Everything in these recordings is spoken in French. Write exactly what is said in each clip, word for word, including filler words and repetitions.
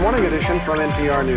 Morning Edition from N P R News.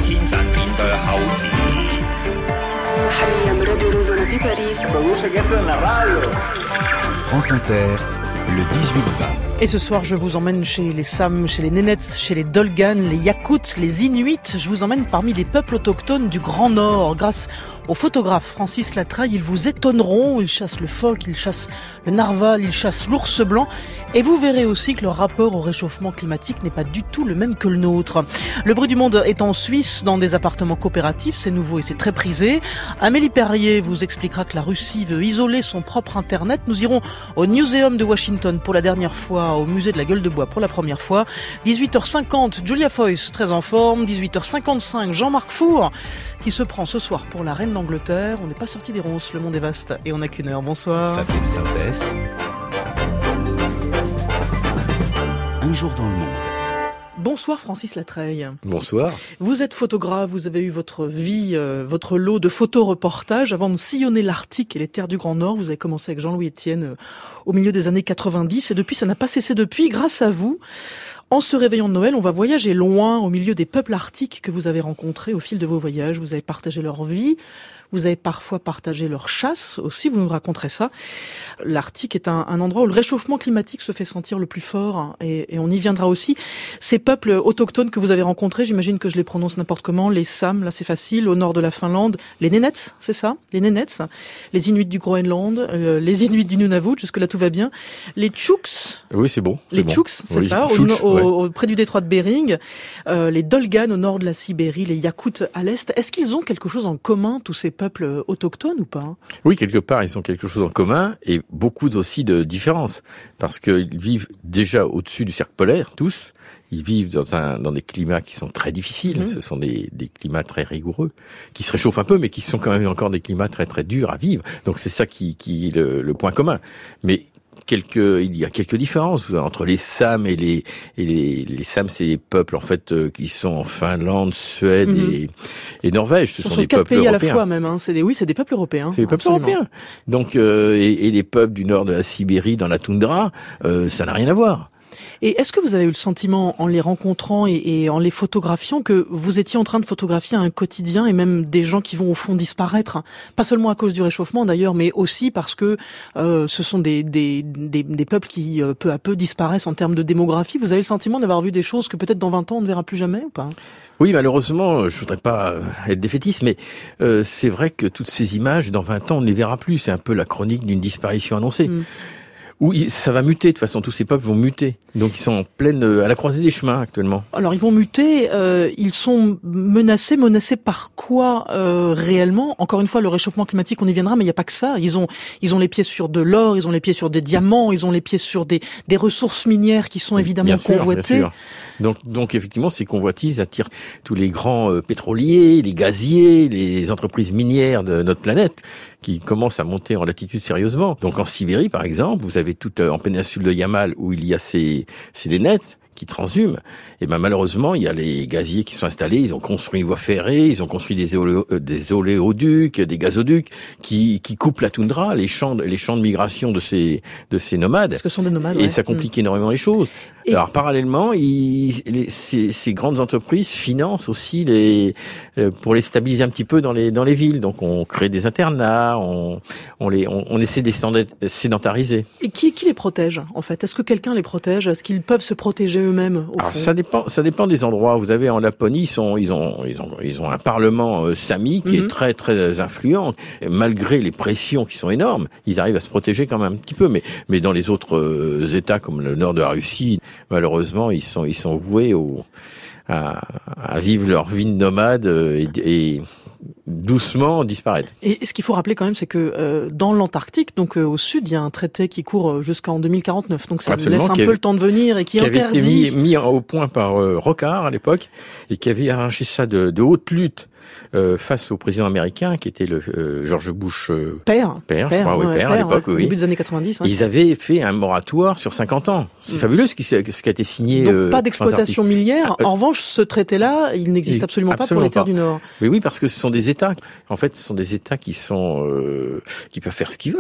France Inter, le dix-huit vingt. Et ce soir, je vous emmène chez les Sam, chez les Nénètes, chez les Dolganes, les Yakoutes, les Inuits. Je vous emmène parmi les peuples autochtones du Grand Nord. Grâce au photographe Francis Latreille, ils vous étonneront. Ils chassent le phoque, ils chassent le narval, ils chassent l'ours blanc. Et vous verrez aussi que leur rapport au réchauffement climatique n'est pas du tout le même que le nôtre. Le bruit du monde est en Suisse, dans des appartements coopératifs. C'est nouveau et c'est très prisé. Amélie Perrier vous expliquera que la Russie veut isoler son propre Internet. Nous irons au Muséum de Washington pour la dernière fois, au musée de la Gueule de Bois pour la première fois. dix-huit heures cinquante, Julia Foyce, très en forme. dix-huit heures cinquante-cinq, Jean-Marc Four, qui se prend ce soir pour la reine d'Angleterre. On n'est pas sorti des ronces, le monde est vaste et on n'a qu'une heure. Bonsoir. Fabienne Synthèse. Un jour dans le monde. Bonsoir Francis Latreille. Bonsoir. Vous êtes photographe, vous avez eu votre vie, euh, votre lot de photoreportages avant de sillonner l'Arctique et les terres du Grand Nord. Vous avez commencé avec Jean-Louis Etienne euh, au milieu des années quatre-vingt-dix et depuis ça n'a pas cessé depuis. Grâce à vous, en ce réveillon de Noël, on va voyager loin au milieu des peuples arctiques que vous avez rencontrés au fil de vos voyages. Vous avez partagé leur vie. Vous avez parfois partagé leur chasse aussi, vous nous raconterez ça. L'Arctique est un, un endroit où le réchauffement climatique se fait sentir le plus fort, hein, et, et on y viendra aussi. Ces peuples autochtones que vous avez rencontrés, j'imagine que je les prononce n'importe comment, les Sam, là c'est facile, au nord de la Finlande, les Nénètes, c'est ça, les Nénètes, les Inuits du Groenland, euh, les Inuits du Nunavut, jusque-là tout va bien, les Tchouks, oui c'est bon, c'est les bon. Tchouks, c'est oui, ça, Tchouch, au, ouais. au, près du détroit de Bering, euh, les Dolganes au nord de la Sibérie, les Yakoutes à l'est. Est-ce qu'ils ont quelque chose en commun, tous ces peuples autochtones ou pas? Oui, quelque part, ils ont quelque chose en commun et beaucoup aussi de différences. Parce qu'ils vivent déjà au-dessus du cercle polaire, tous. Ils vivent dans, un, dans des climats qui sont très difficiles. Mmh. Ce sont des, des climats très rigoureux, qui se réchauffent un peu, mais qui sont quand même encore des climats très très durs à vivre. Donc c'est ça qui, qui est le, le point commun. Mais quelques, il y a quelques différences entre les Sam et les, et les, les Sam, c'est des peuples en fait euh, qui sont en Finlande, Suède mmh. et, et Norvège. Ce sont, sont sont des quatre peuples pays européens. à la fois même. Hein. C'est des, oui, c'est des peuples européens. C'est des peuples absolument. européens. Donc euh, et, et les peuples du nord de la Sibérie, dans la toundra, euh, ça n'a rien à voir. Et est-ce que vous avez eu le sentiment, en les rencontrant et, et en les photographiant, que vous étiez en train de photographier un quotidien et même des gens qui vont au fond disparaître, pas seulement à cause du réchauffement d'ailleurs, mais aussi parce que euh, ce sont des, des, des, des peuples qui euh, peu à peu disparaissent en termes de démographie. Vous avez le sentiment d'avoir vu des choses que peut-être dans vingt ans on ne verra plus jamais ou pas ? Oui, malheureusement, je voudrais pas être défaitiste, mais euh, c'est vrai que toutes ces images, dans vingt ans, on ne les verra plus. C'est un peu la chronique d'une disparition annoncée. Mmh. Oui, ça va muter, de toute façon, tous ces peuples vont muter. Donc ils sont en pleine, à la croisée des chemins actuellement. Alors ils vont muter, euh, ils sont menacés, menacés par quoi euh, réellement ? Encore une fois, le réchauffement climatique, on y viendra, mais il n'y a pas que ça. Ils ont, ils ont les pieds sur de l'or, ils ont les pieds sur des diamants, ils ont les pieds sur des, des ressources minières qui sont évidemment bien sûr, convoitées. Bien sûr. Donc, donc effectivement, ces convoitises attirent tous les grands euh, pétroliers, les gaziers, les entreprises minières de notre planète qui commencent à monter en latitude sérieusement. Donc en Sibérie, par exemple, vous avez toute en péninsule de Yamal où il y a ces, ces nénètes qui transhument. Et ben malheureusement, il y a les gaziers qui sont installés, ils ont construit une voie ferrée, ils ont construit des, oléo, des oléoducs, des gazoducs qui, qui coupent la toundra, les champs, les champs de migration de ces, de ces nomades. Parce que ce sont des nomades, Et ouais. ça complique mmh. énormément les choses. Et alors parallèlement, ils, les, ces, ces grandes entreprises financent aussi les euh, pour les stabiliser un petit peu dans les dans les villes. Donc on crée des internats, on on les on, on essaie de les sédentariser. Et qui qui les protège en fait ? Est-ce que quelqu'un les protège ? Est-ce qu'ils peuvent se protéger eux-mêmes au Alors fond ? ça dépend ça dépend des endroits. Vous avez en Laponie, ils sont ils ont ils ont ils ont un parlement euh, sami qui mm-hmm. est très très influent. Et malgré les pressions qui sont énormes, ils arrivent à se protéger quand même un petit peu. Mais mais dans les autres euh, États comme le nord de la Russie, malheureusement, ils sont ils sont voués au, à, à vivre leur vie de nomade et, et doucement disparaître. Et ce qu'il faut rappeler quand même, c'est que euh, dans l'Antarctique, donc euh, au sud, il y a un traité qui court jusqu'en deux mille quarante-neuf. Donc ça Absolument, laisse un avait, peu le temps de venir et qui, qui interdit... avait été mis, mis au point par euh, Rocard à l'époque et qui avait arraché ça de, de haute lutte. Euh, face au président américain qui était le euh, George Bush euh, père, père, père, je crois, ouais, oui, père, père à l'époque, ouais, oui. Début des années quatre-vingt-dix. Ouais. Ils avaient fait un moratoire sur cinquante ans. C'est mmh. fabuleux ce qui, ce qui a été signé. Donc euh, pas d'exploitation minière. Ah, en revanche, ce traité-là, il n'existe absolument, absolument pas pour les terres pas. du Nord. Mais oui, parce que ce sont des États. En fait, ce sont des États qui sont euh, qui peuvent faire ce qu'ils veulent.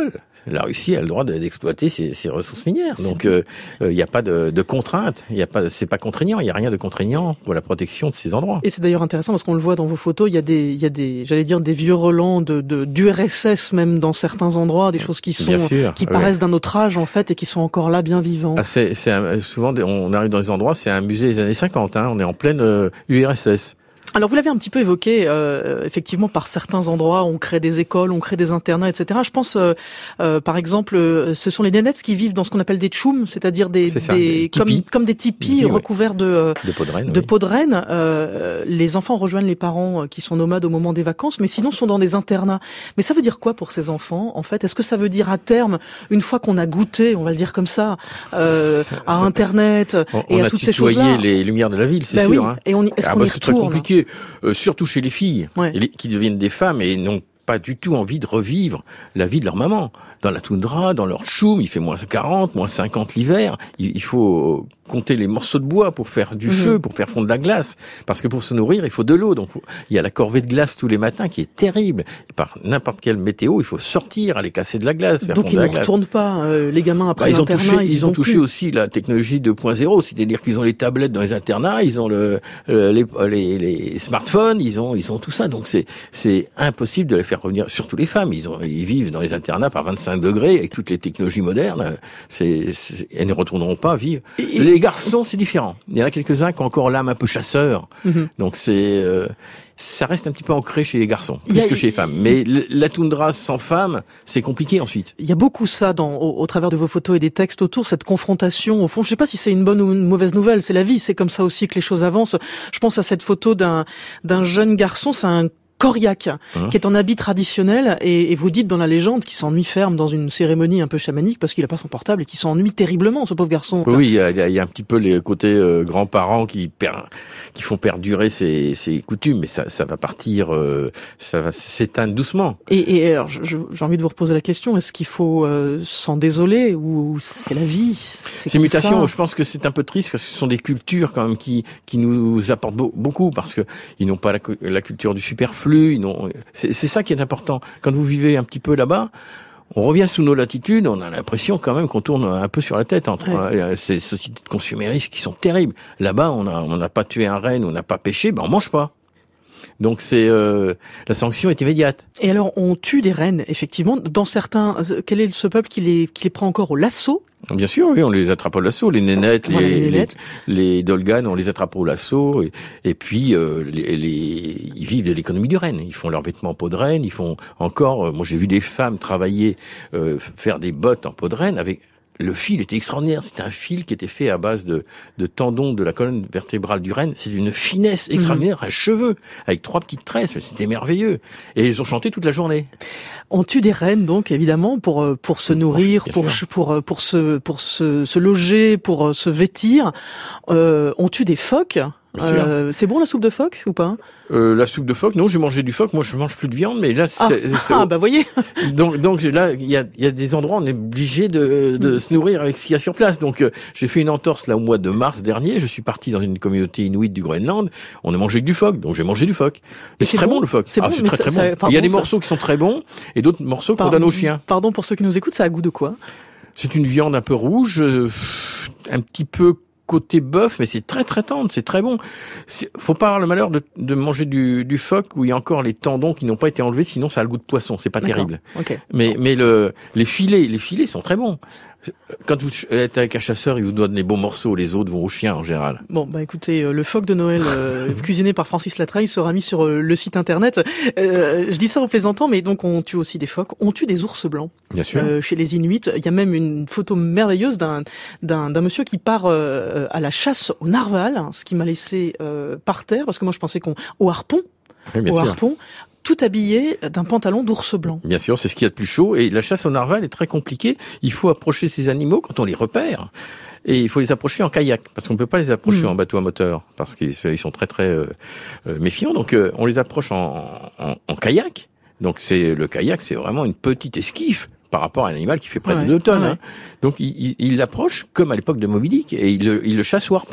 La Russie a le droit d'exploiter ses, ses ressources minières. Donc, il euh, n'y euh, a pas de, de contraintes. Il y a pas, c'est pas contraignant. Il n'y a rien de contraignant pour la protection de ces endroits. Et c'est d'ailleurs intéressant parce qu'on le voit dans vos photos. Il y a des, il y a des, j'allais dire des vieux relents de, de d'U R S S même dans certains endroits, des choses qui sont, sûr, qui ouais. paraissent d'un autre âge en fait et qui sont encore là, bien vivants. Ah, c'est, c'est un, souvent on arrive dans des endroits, c'est un musée des années cinquante. Hein, on est en pleine euh, U R S S. Alors vous l'avez un petit peu évoqué, euh, effectivement par certains endroits on crée des écoles, on crée des internats, et cetera. Je pense euh, euh, par exemple, euh, ce sont les nénettes qui vivent dans ce qu'on appelle des tchoums, c'est-à-dire des, c'est ça, des, des comme, comme des tipis tipis, recouverts ouais. de, euh, de peau de renne. De oui. peau de renne. Euh, les enfants rejoignent les parents qui sont nomades au moment des vacances, mais sinon sont dans des internats. Mais ça veut dire quoi pour ces enfants en fait? Est-ce que ça veut dire à terme, une fois qu'on a goûté, on va le dire comme ça, euh, ça, à ça, Internet on, et on à toutes ces choses-là? On a tutoyé les lumières de la ville, c'est bah sûr. Oui. Hein. Et on y, est-ce ah qu'on bah, y c'est retourne? très compliqué, euh, surtout chez les filles, ouais. les, qui deviennent des femmes et n'ont pas du tout envie de revivre la vie de leur maman. Dans la toundra, dans leur choum, il fait moins quarante, moins cinquante l'hiver. Il, il faut compter les morceaux de bois pour faire du mmh. feu, pour faire fondre de la glace. Parce que pour se nourrir, il faut de l'eau. Donc, il y a la corvée de glace tous les matins qui est terrible. Par n'importe quelle météo, il faut sortir, aller casser de la glace, faire donc fondre de la glace. Donc, ils ne retournent pas, euh, les gamins, après bah, l'internat. Ils ont touché, ils ils ont touché plus. aussi la technologie deux point zéro. C'est-à-dire qu'ils ont les tablettes dans les internats, ils ont le, le les, les, les smartphones, ils ont, ils ont tout ça. Donc, c'est, c'est impossible de les faire revenir, surtout les femmes. Ils ont, ils vivent dans les internats par vingt-cinq degrés avec toutes les technologies modernes. C'est, c'est, elles ne retourneront pas vivre. Et les garçons, c'est différent. Il y en a quelques-uns qui ont encore l'âme un peu chasseur. Mm-hmm. Donc c'est, euh, ça reste un petit peu ancré chez les garçons, plus a, que chez les femmes. Mais la toundra sans femme, c'est compliqué ensuite. Il y a beaucoup ça dans, au, au travers de vos photos et des textes autour, cette confrontation. Au fond, je ne sais pas si c'est une bonne ou une mauvaise nouvelle. C'est la vie, c'est comme ça aussi que les choses avancent. Je pense à cette photo d'un, d'un jeune garçon, c'est un Koryak, mmh. qui est en habit traditionnel, et, et vous dites dans la légende qu'il s'ennuie ferme dans une cérémonie un peu chamanique parce qu'il n'a pas son portable et qu'il s'ennuie terriblement, ce pauvre garçon. Enfin, oui, il y a, il y a un petit peu les côtés euh, grands-parents qui, per, qui font perdurer ces, ces coutumes, mais ça, ça va partir, euh, ça va s'éteindre doucement. Et, et alors, je, j'ai envie de vous reposer la question, est-ce qu'il faut euh, s'en désoler ou c'est la vie? C'est Ces mutations, ça. Je pense que c'est un peu triste parce que ce sont des cultures quand même qui, qui nous apportent beaucoup parce que ils n'ont pas la, la culture du superflu. Non, c'est, c'est ça qui est important. Quand vous vivez un petit peu là-bas, on revient sous nos latitudes, on a l'impression quand même qu'on tourne un peu sur la tête entre ouais. ces sociétés de consuméristes qui sont terribles. Là-bas, on a, on n'a pas tué un renne, on n'a pas pêché, ben on mange pas. Donc c'est euh, la sanction est immédiate. Et alors on tue des rennes, effectivement. Dans certains, quel est ce peuple qui les qui les prend encore au lasso? Bien sûr, oui, on les attrape au lasso, les nénettes, voilà, les, les, nénettes. les, les dolganes, on les attrape au lasso, et, et puis euh, les, les, ils vivent de l'économie du renne. Ils font leurs vêtements en peau de renne, ils font encore. Euh, moi, j'ai vu des femmes travailler, euh, faire des bottes en peau de renne avec. Le fil était extraordinaire. C'était un fil qui était fait à base de, de tendons de la colonne vertébrale du renne. C'est d'une finesse extraordinaire, mmh. un cheveu avec trois petites tresses. C'était merveilleux. Et ils ont chanté toute la journée. On tue des rennes, donc, évidemment, pour, pour se nourrir, pour, pour, pour, se, pour se, se loger, pour se vêtir. Euh, on tue des phoques. Euh, c'est bon la soupe de phoque ou pas? euh, La soupe de phoque, non, j'ai mangé du phoque. Moi, je mange plus de viande, mais là, ah, c'est, c'est ah bah voyez. Donc, donc là, il y a, il y a des endroits où on est obligé de, de mmh. se nourrir avec ce qu'il y a sur place. Donc, euh, j'ai fait une entorse là au mois de mars dernier. Je suis parti dans une communauté inuite du Groenland. On a mangé que du phoque, donc j'ai mangé du phoque. Et c'est, c'est très bon, bon le phoque. C'est ah, bon, c'est mais très ça, très ça, bon. pardon, il y a des ça... morceaux qui sont très bons et d'autres morceaux qu'on pardon, donne aux chiens. Pardon pour ceux qui nous écoutent, ça a goût de quoi? C'est une viande un peu rouge, euh, un petit peu côté bœuf, mais c'est très très tendre, c'est très bon. C'est, faut pas avoir le malheur de, de manger du, du phoque où il y a encore les tendons qui n'ont pas été enlevés, sinon ça a le goût de poisson, c'est pas D'accord. terrible. Okay. Mais bon. mais le les filets, les filets sont très bons. Quand vous êtes avec un chasseur, il vous donne les bons morceaux, les autres vont aux chiens en général. Bon, bah écoutez, le phoque de Noël euh, cuisiné par Francis Latreille sera mis sur euh, le site internet. Euh, je dis ça en plaisantant, mais donc on tue aussi des phoques, on tue des ours blancs. Bien sûr. Euh, chez les Inuits, il y a même une photo merveilleuse d'un d'un, d'un monsieur qui part euh, à la chasse au narval, hein, ce qui m'a laissé euh, par terre parce que moi je pensais qu'on au harpon, oui, bien au sûr. harpon. Tout habillé d'un pantalon d'ours blanc. Bien sûr, c'est ce qu'il y a de plus chaud. Et la chasse au narval est très compliquée. Il faut approcher ces animaux quand on les repère. Et il faut les approcher en kayak, parce qu'on ne peut pas les approcher mmh. en bateau à moteur, parce qu'ils sont très très euh, méfiants. Donc euh, on les approche en, en, en kayak. Donc c'est le kayak, c'est vraiment une petite esquif par rapport à un animal qui fait près ouais, de deux tonnes. Ouais. Hein. Donc il, il, il l'approche comme à l'époque de Moby Dick, et il, il le chasse au harpon.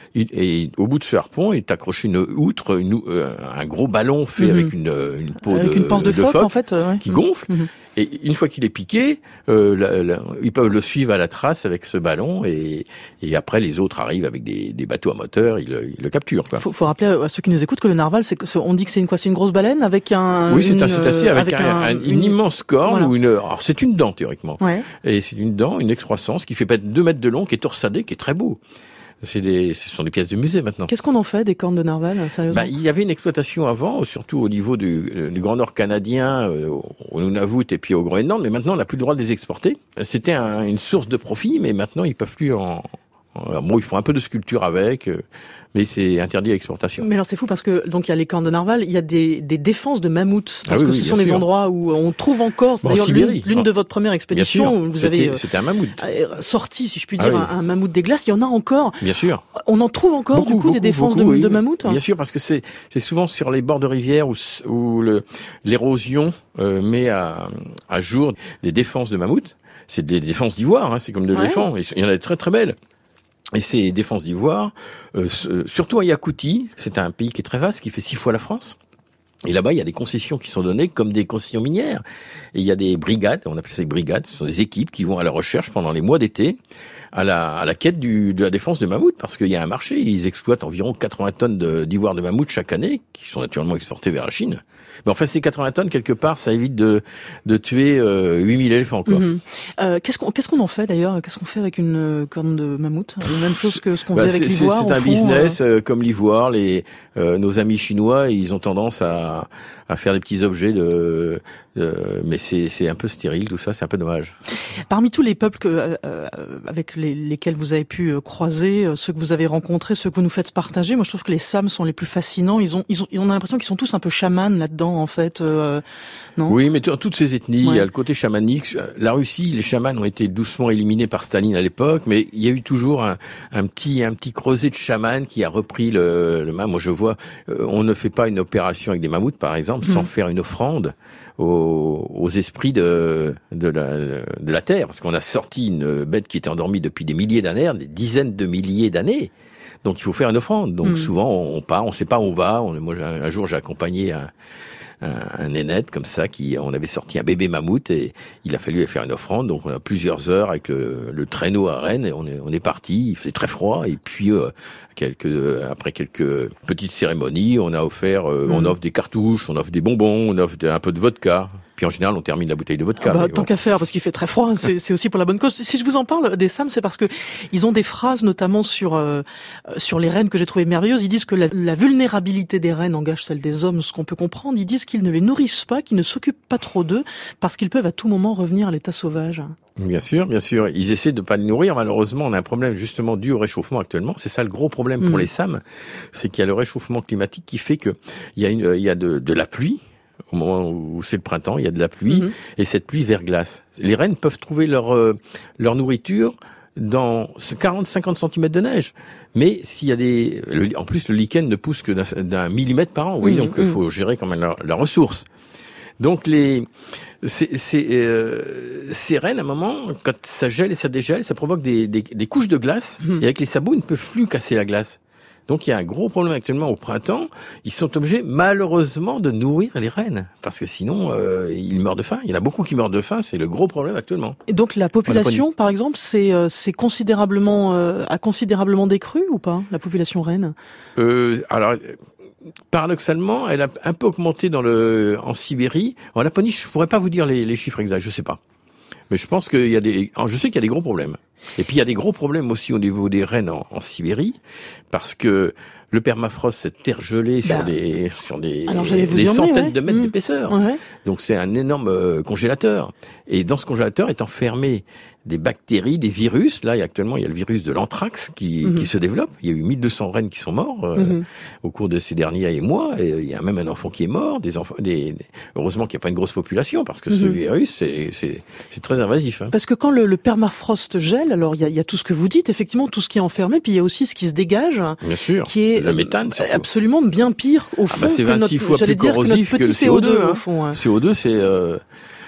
Il, et au bout de ce harpon est accroché une outre, une, euh, un gros ballon fait mmh. avec une, une peau avec de, une pince de, de phoque, phoque en fait, euh, ouais. qui gonfle. Mmh. Et une fois qu'il est piqué, euh, la, la, ils peuvent le suivre à la trace avec ce ballon et, et après les autres arrivent avec des, des bateaux à moteur, ils, ils le capturent. Il faut, faut rappeler à ceux qui nous écoutent que le narval, c'est que on dit que c'est une quoi, c'est une grosse baleine avec un. Oui, c'est une, un cétacé avec, avec un, un, une, une immense corne voilà. ou une. Alors c'est une dent théoriquement. Ouais. Et c'est une dent, une excroissance qui fait peut-être deux mètres de long, qui est torsadée, qui est très beau. C'est des, ce sont des pièces de musée maintenant. Qu'est-ce qu'on en fait des cornes de narval, sérieusement? Bah, il y avait une exploitation avant, surtout au niveau du, du Grand Nord canadien, euh, au Nunavut et puis au Groenland, mais maintenant on n'a plus le droit de les exporter. C'était un, une source de profit, mais maintenant ils peuvent plus en... en bon, ils font un peu de sculpture avec... Euh, mais c'est interdit à exportation. Mais alors c'est fou parce que donc il y a les cornes de narval, il y a des, des défenses de mammouths parce ah oui, que oui, ce sont sûr. des endroits où on trouve encore. Bon, d'ailleurs l'une, l'une de votre première expédition où vous c'était, avez euh, c'était un mammouth. sorti, si je puis dire, ah oui. un, un mammouth des glaces. Il y en a encore. Bien sûr. On en trouve encore beaucoup, du coup beaucoup, des défenses beaucoup, de, oui. de mammouths. Bien sûr, parce que c'est c'est souvent sur les bords de rivières où, où le, l'érosion euh, met à, à jour des défenses de mammouths. C'est des défenses d'ivoire, hein, c'est comme de l'éléphant. Ouais. Il y en a des très très belles. Et ces défenses d'ivoire, euh, surtout à Yakoutie, c'est un pays qui est très vaste, qui fait six fois la France. Et là-bas, il y a des concessions qui sont données comme des concessions minières. Et il y a des brigades, on appelle ça des brigades, ce sont des équipes qui vont à la recherche pendant les mois d'été, à la, à la quête du, de la défense de mammouth, parce qu'il y a un marché, ils exploitent environ quatre-vingts tonnes de, d'ivoire de mammouth chaque année, qui sont naturellement exportées vers la Chine. Mais enfin, ces quatre-vingts tonnes, quelque part, ça évite de, de tuer euh, huit mille éléphants, quoi. Mmh. Euh, qu'est-ce qu'on, qu'est-ce qu'on en fait, d'ailleurs? Qu'est-ce qu'on fait avec une euh, corne de mammouth? La même chose que ce qu'on bah, faisait avec l'ivoire, c'est, c'est un fond, business, euh... euh, comme l'ivoire. Les, euh, nos amis chinois, ils ont tendance à, à faire des petits objets de, de mais c'est, c'est un peu stérile, tout ça, c'est un peu dommage. Parmi tous les peuples que, euh, avec les, lesquels vous avez pu croiser, ceux que vous avez rencontrés, ceux que vous nous faites partager, moi je trouve que les Sams sont les plus fascinants. Ils ont, ils ont, on a l'impression qu'ils sont tous un peu chamans là-dedans, en fait. Euh, non? Oui, mais dans toutes ces ethnies, ouais. il y a le côté chamanique. La Russie, les chamans ont été doucement éliminés par Staline à l'époque, mais il y a eu toujours un, un petit, un petit creuset de chamans qui a repris le, le mammouth. Moi, je vois, euh, on ne fait pas une opération avec des mammouths, par exemple, mmh. sans faire une offrande aux, aux esprits de, de la, de la terre, parce qu'on a sorti une bête qui était endormie depuis des milliers d'années, des dizaines de milliers d'années. Donc, il faut faire une offrande. Donc, mmh. souvent, on part, on sait pas où on va. On, moi, un, un jour, j'ai accompagné un, un, un nénette comme ça, qui, on avait sorti un bébé mammouth et il a fallu faire une offrande. Donc, on a plusieurs heures avec le, le traîneau à Rennes et on est, on est parti. Il faisait très froid et puis, euh, quelques, après quelques petites cérémonies, on a offert, euh, mmh. on offre des cartouches, on offre des bonbons, on offre un peu de vodka. Puis en général, on termine la bouteille de vodka. Ah bah, tant bon. qu'à faire, parce qu'il fait très froid, c'est, c'est aussi pour la bonne cause. Si je vous en parle des Sams, c'est parce que ils ont des phrases, notamment sur euh, sur les rennes que j'ai trouvées merveilleuses. Ils disent que la, la vulnérabilité des rennes engage celle des hommes, ce qu'on peut comprendre. Ils disent qu'ils ne les nourrissent pas, qu'ils ne s'occupent pas trop d'eux, parce qu'ils peuvent à tout moment revenir à l'état sauvage. Bien sûr, bien sûr. Ils essaient de pas les nourrir. Malheureusement, on a un problème justement dû au réchauffement actuellement. C'est ça le gros problème pour mmh. les Sams, c'est qu'il y a le réchauffement climatique qui fait que il y a une, il y a de, de la pluie. Au moment où c'est le printemps, il y a de la pluie, mmh. et cette pluie verglace. Les rennes peuvent trouver leur euh, leur nourriture dans quarante à cinquante centimètres de neige. Mais s'il y a des... Le, en plus, le lichen ne pousse que d'un, d'un millimètre par an. Oui, mmh, donc il mmh. faut gérer quand même la, la ressource. Donc les... C'est, c'est, euh, ces rennes, à un moment, quand ça gèle et ça dégèle, ça provoque des, des, des couches de glace, mmh. et avec les sabots, ils ne peuvent plus casser la glace. Donc il y a un gros problème actuellement au printemps. Ils sont obligés malheureusement de nourrir les rennes parce que sinon euh, ils meurent de faim. Il y en a beaucoup qui meurent de faim. C'est le gros problème actuellement. Et donc la population, par exemple, c'est euh, c'est considérablement euh, a considérablement décru ou pas la population renne? euh, Alors paradoxalement, elle a un peu augmenté dans le en Sibérie. En Laponie, je pourrais pas vous dire les, les chiffres exacts. Je sais pas. Mais je pense qu'il y a des. Je sais qu'il y a des gros problèmes. Et puis il y a des gros problèmes aussi au niveau des rennes en, en Sibérie, parce que le permafrost, cette terre gelée bah, sur des sur des, des centaines ouais. de mètres mmh. d'épaisseur. Ouais. Donc c'est un énorme euh, congélateur. Et dans ce congélateur est enfermé des bactéries, des virus. Là, il y a actuellement, il y a le virus de l'anthrax qui, mmh. qui se développe. Il y a eu mille deux cents rennes qui sont morts euh, mmh. au cours de ces derniers mois. Et il y a même un enfant qui est mort. Des enfants, des, des... Heureusement qu'il n'y a pas une grosse population parce que mmh. ce virus, c'est, c'est, c'est très invasif. Hein. Parce que quand le, le permafrost gèle, alors il y a, il y a tout ce que vous dites, effectivement, tout ce qui est enfermé, puis il y a aussi ce qui se dégage, bien sûr, qui est le méthane, surtout. Absolument bien pire au fond ah bah c'est que notre, fois j'allais plus dire que notre petit que le C O deux, C O deux hein. au fond. Hein. C O deux, c'est euh...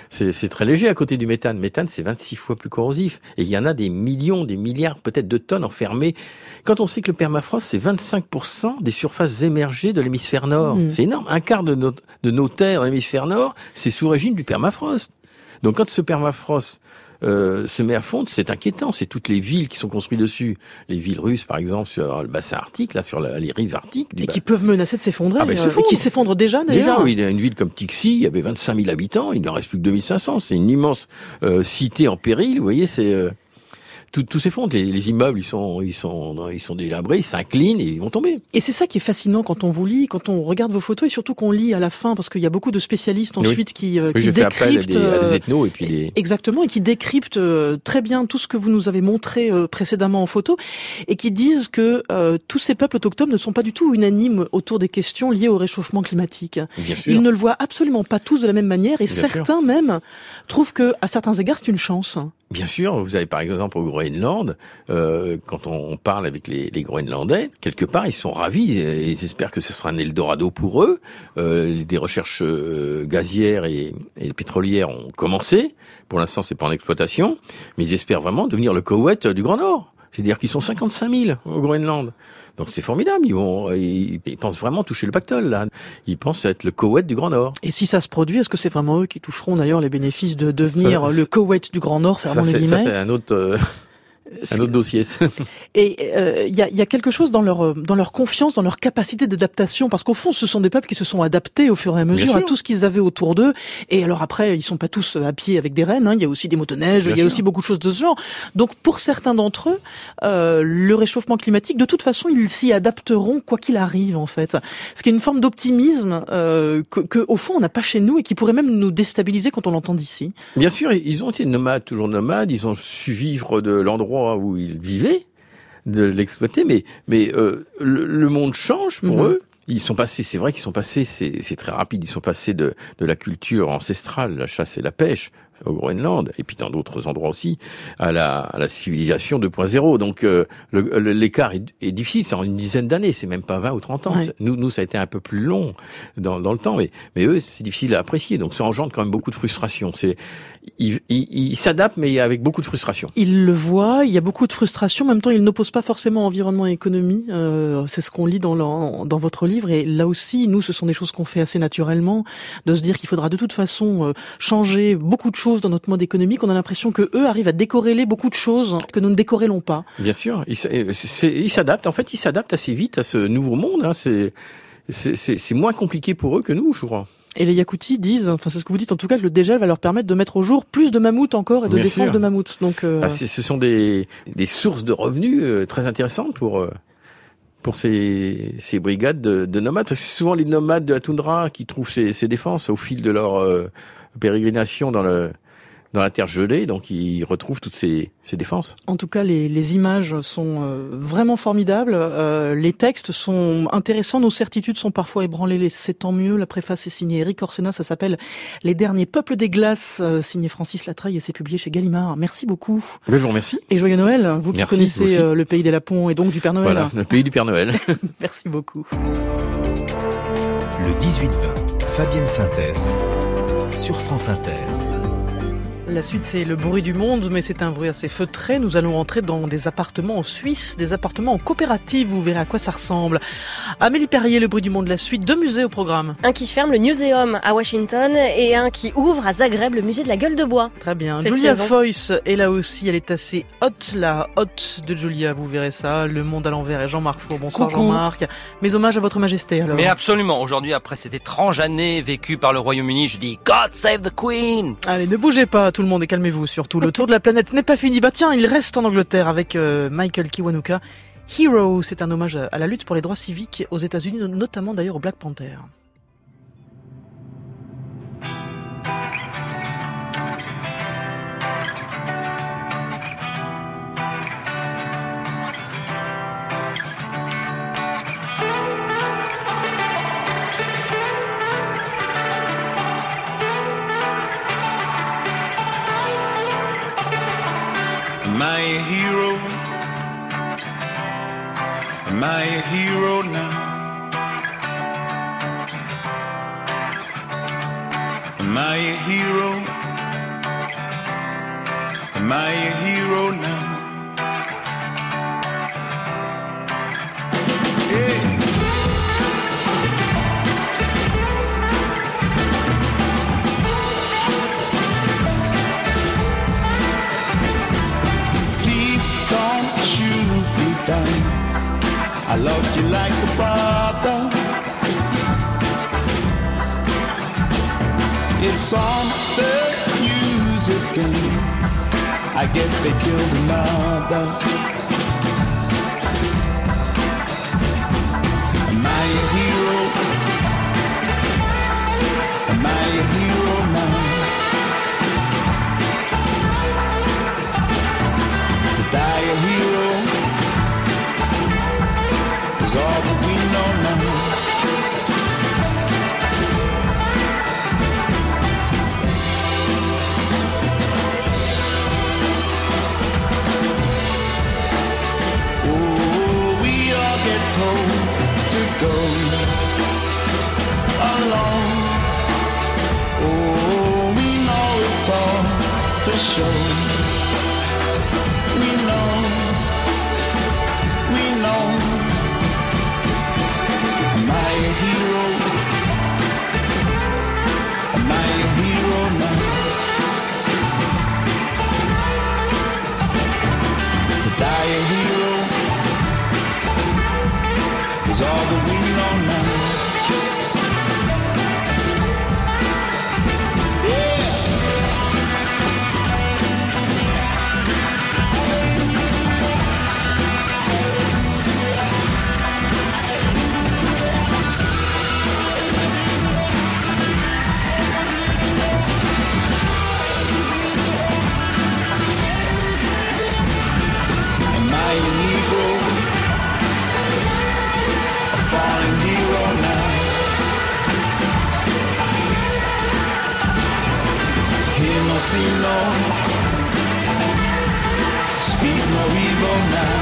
c'est, c'est très léger à côté du méthane. Le méthane, c'est vingt-six fois plus corrosif. Et il y en a des millions, des milliards, peut-être de tonnes enfermées. Quand on sait que le permafrost, c'est vingt-cinq pour cent des surfaces émergées de l'hémisphère nord. Mmh. C'est énorme. Un quart de nos, de nos terres dans l'hémisphère nord, c'est sous régime du permafrost. Donc quand ce permafrost Euh, se met à fondre, c'est inquiétant. C'est toutes les villes qui sont construites dessus. Les villes russes, par exemple, sur le bassin arctique, là, sur la, les rives arctiques. Et qui peuvent menacer de s'effondrer. Ah ben, euh, et qui s'effondrent déjà, déjà. Déjà, oui, il y a une ville comme Tixi, il y avait vingt-cinq mille habitants, il n'en reste plus que deux mille cinq cents. C'est une immense euh, cité en péril. Vous voyez, c'est... Euh, Tout, tout s'effondre. Les, les immeubles, ils sont, ils sont, ils sont délabrés, ils s'inclinent et ils vont tomber. Et c'est ça qui est fascinant quand on vous lit, quand on regarde vos photos et surtout qu'on lit à la fin, parce qu'il y a beaucoup de spécialistes ensuite oui. qui, euh, oui, qui je décryptent. Fais appel à des, à des ethnos et puis des... Exactement, et qui décryptent euh, très bien tout ce que vous nous avez montré euh, précédemment en photo et qui disent que euh, tous ces peuples autochtones ne sont pas du tout unanimes autour des questions liées au réchauffement climatique. Bien sûr. Ils ne le voient absolument pas tous de la même manière et bien certains sûr. même trouvent que, à certains égards, c'est une chance. Bien sûr, vous avez par exemple au Groenland, euh, quand on parle avec les, les Groenlandais, quelque part ils sont ravis, et ils espèrent que ce sera un Eldorado pour eux. Euh, des recherches euh, gazières et, et pétrolières ont commencé. Pour l'instant, c'est pas en exploitation, mais ils espèrent vraiment devenir le Koweït du Grand Nord. C'est-à-dire qu'ils sont cinquante-cinq mille au Groenland. Donc c'est formidable, ils vont, ils, ils pensent vraiment toucher le pactole, là. Ils pensent être le Koweït du Grand Nord. Et si ça se produit, est-ce que c'est vraiment eux qui toucheront d'ailleurs les bénéfices de devenir ça, le Koweït du Grand Nord, fermons les guillemets? Ça, c'est un autre... Euh... Un autre dossier. Et il euh, y, a, y a quelque chose dans leur dans leur confiance, dans leur capacité d'adaptation, parce qu'au fond, ce sont des peuples qui se sont adaptés au fur et à mesure à tout ce qu'ils avaient autour d'eux. Et alors après, ils sont pas tous à pied avec des rennes. Il hein, y a aussi des motoneiges, il y a aussi beaucoup de choses de ce genre. Donc pour certains d'entre eux, euh, le réchauffement climatique, de toute façon, ils s'y adapteront quoi qu'il arrive en fait. Ce qui est une forme d'optimisme euh, que, que au fond on n'a pas chez nous et qui pourrait même nous déstabiliser quand on l'entend d'ici. Bien sûr, ils ont été nomades, toujours nomades. Ils ont su vivre de l'endroit où ils vivaient, de l'exploiter, mais mais euh, le, le monde change pour mmh. eux. Ils sont passés, c'est vrai qu'ils sont passés, c'est, c'est très rapide. Ils sont passés de de la culture ancestrale, la chasse et la pêche au Groenland, et puis dans d'autres endroits aussi, à la, à la civilisation deux point zéro. Donc euh, le, le, l'écart est, est difficile, c'est en une dizaine d'années, c'est même pas vingt ou trente ans. Ouais. Nous, nous, ça a été un peu plus long dans, dans le temps, mais, mais eux, c'est difficile à apprécier. Donc ça engendre quand même beaucoup de frustration. C'est, ils, ils, ils s'adaptent, mais avec beaucoup de frustration. Ils le voient, il y a beaucoup de frustration. En même temps, ils n'opposent pas forcément environnement et économie. Euh, c'est ce qu'on lit dans, le, dans votre livre. Et là aussi, nous, ce sont des choses qu'on fait assez naturellement, de se dire qu'il faudra de toute façon euh, changer beaucoup de choses dans notre mode économique. On a l'impression que eux arrivent à décorréler beaucoup de choses que nous ne décorrélons pas. Bien sûr, ils, c'est, ils s'adaptent. En fait, ils s'adaptent assez vite à ce nouveau monde. Hein. C'est, c'est, c'est, c'est moins compliqué pour eux que nous, je crois. Et les Yakoutis disent, enfin c'est ce que vous dites en tout cas, que le dégel va leur permettre de mettre au jour plus de mammouths encore et de Bien défense sûr. de mammouths. Donc, euh... ah, c'est, ce sont des, des sources de revenus euh, très intéressantes pour euh, pour ces, ces brigades de, de nomades. Parce que c'est souvent les nomades de la toundra qui trouvent ces, ces défenses au fil de leur euh, pérégrination dans le dans la terre gelée, donc ils retrouvent toutes ces, ces défenses. En tout cas, les, les images sont euh, vraiment formidables. Euh, les textes sont intéressants. Nos certitudes sont parfois ébranlées. C'est tant mieux. La préface est signée Eric Orsena. Ça s'appelle Les Derniers Peuples des Glaces, euh, signé Francis Latreille, et c'est publié chez Gallimard. Merci beaucoup. Ben, je vous remercie. Et joyeux Noël, vous qui Merci, connaissez euh, le pays des Lapons et donc du Père Noël. Voilà, le pays du Père Noël. Merci beaucoup. Le dix-huit vingt, Fabienne Synthèse, sur France Inter. La suite, c'est le bruit du monde, mais c'est un bruit assez feutré. Nous allons entrer dans des appartements en Suisse, des appartements en coopérative. Vous verrez à quoi ça ressemble. Amélie Perrier, le bruit du monde, la suite. Deux musées au programme. Un qui ferme, le Museum à Washington, et un qui ouvre à Zagreb, le musée de la gueule de bois. Très bien. Cette Julia saison. Foyce est là aussi. Elle est assez haute, la haute de Julia. Vous verrez ça. Le monde à l'envers et Jean-Marc Four. Bonsoir Coucou. Jean-Marc. Mes hommages à votre majesté alors. Mais absolument, aujourd'hui, après cette étrange année vécue par le Royaume-Uni, je dis God save the Queen. Allez, ne bougez pas tout le monde et calmez-vous surtout. Le tour de la planète n'est pas fini. Bah tiens, il reste en Angleterre avec euh, Michael Kiwanuka. Hero, c'est un hommage à la lutte pour les droits civiques aux États-Unis, notamment d'ailleurs au Black Panther. Am I a hero? Am I a hero now? Am I a hero? Am I a hero now? Yeah. Please don't shoot me down. I loved you like a brother. It's on the news again. I guess they killed another. Am I a hero? Am I a hero now? To die a hero is all that we know now. Go alone. Oh, we know it's all for sure. We know, we know. Am I a hero? Am I a hero now? To die a hero is all that we know now. Am I a Negro? A fallen hero now. Hear no, see no, speak no evil now.